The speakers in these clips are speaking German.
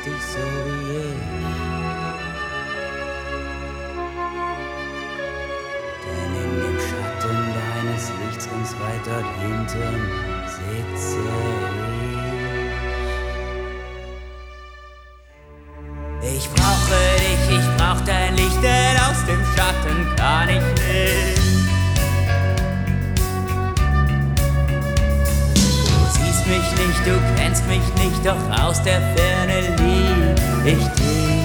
dich so wie ich. Denn in dem Schatten deines Lichts ganz weit dort hinten sitze ich. Ich brauche dich, ich brauch dein Licht, denn aus dem Schatten kann ich nicht. Mich nicht, du kennst mich nicht, doch aus der Ferne lieb ich dich.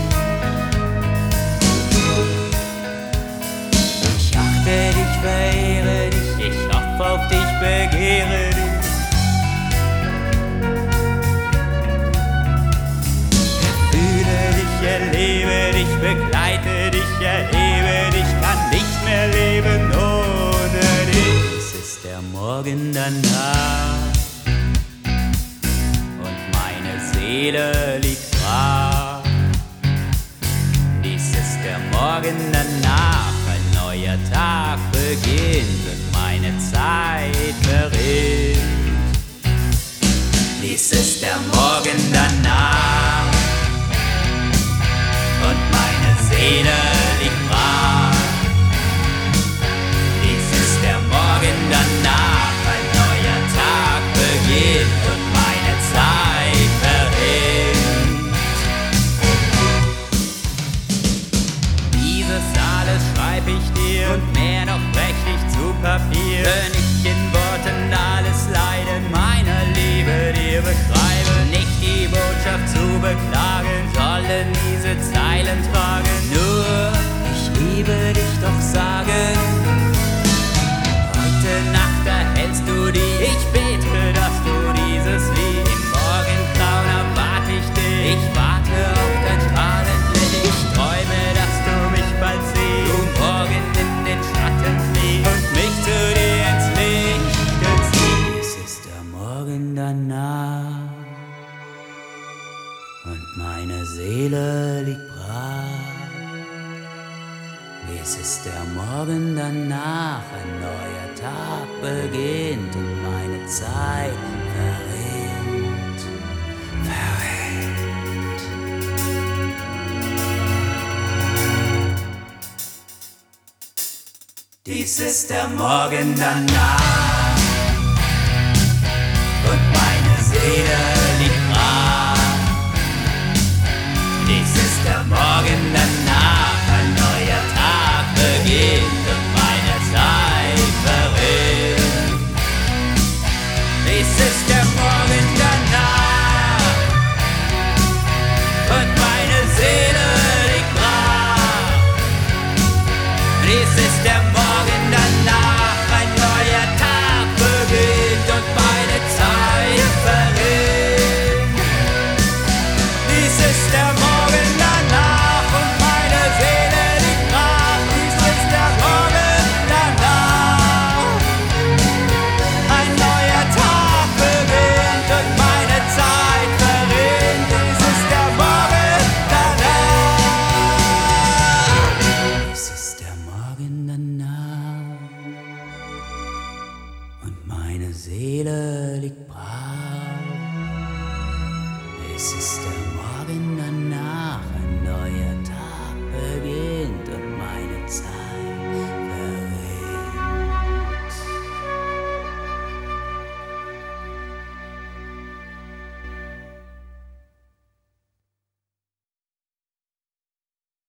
Ich achte dich, verehre dich, ich hoffe auf dich, begehre dich. Fühle dich, erlebe dich, begleite dich, erhebe dich, kann nicht mehr leben ohne dich. Es ist der Morgen danach. Seele liegt brach. Dies ist der Morgen danach, ein neuer Tag beginnt und meine Zeit verrinnt. Dies ist der Morgen danach und meine Seele liegt brach. Dies ist der Morgen danach, ein neuer Tag beginnt und meine Zeit verrinnt. Schreib ich dir und mehr noch brech ich zu Papier. Wenn ich in Worten alles Leiden meiner Liebe dir beschreibe, nicht die Botschaft zu beklagen, sollen diese Zeilen tragen. Nur, ich liebe dich doch sagen. Heute Nacht erhältst du die, ich bete, dass du dieses Lied im Morgengrauen erwarte ich dich. Ich warte auf dein strahlend Licht. Ich träume, dass du mich bald siehst. Morgen in den Schatten fliegt und mich zu dir ins Licht zieht. Es ist der Morgen danach und meine Seele liegt brach. Es ist der Morgen danach, ein neuer Tag beginnt und meine Zeit verrinnt. Dies ist der Morgen danach und meine Seele liegt brach. Dies ist der Morgen danach, ein neuer Tag beginnt und meine Zeit verrinnt. Dies ist der Morgen danach und meine Seele liegt brach. Dies ist der Morgen danach, ein neuer Tag beginnt und meine Zeit verrinnt. Dies ist der Morgen danach und meine Seele liegt brach. Dies ist der Morgen danach, ein neuer Tag beginnt und meine Zeit verrinnt. Dies ist der Morgen danach. Dies ist der Morgen danach und meine Seele liegt brach. Es ist der